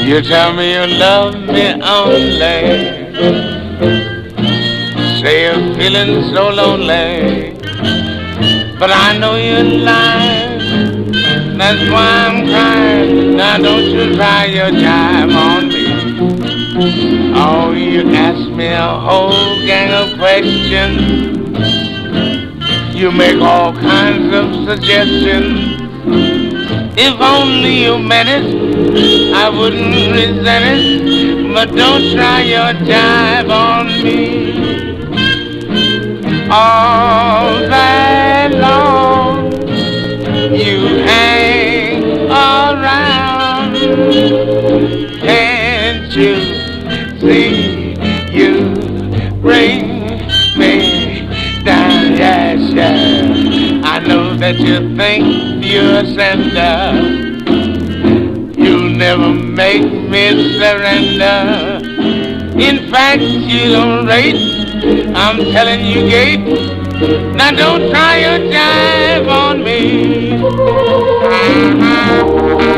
You tell me you love me only. Say you're feeling so lonely, but I know you're lying. That's why I'm crying. Now don't you try your time on me. Oh, you ask me a whole gang of questions. You make all kinds of suggestions. If only you meant it, I wouldn't resent it. But don't try your jive on me. All that long you hang around. Can't you see you bring me down? Yes, yes. I know that you think you're a sender. You'll never make me surrender. In fact, you don't rate. I'm telling you, Gate. Now don't try your jive on me.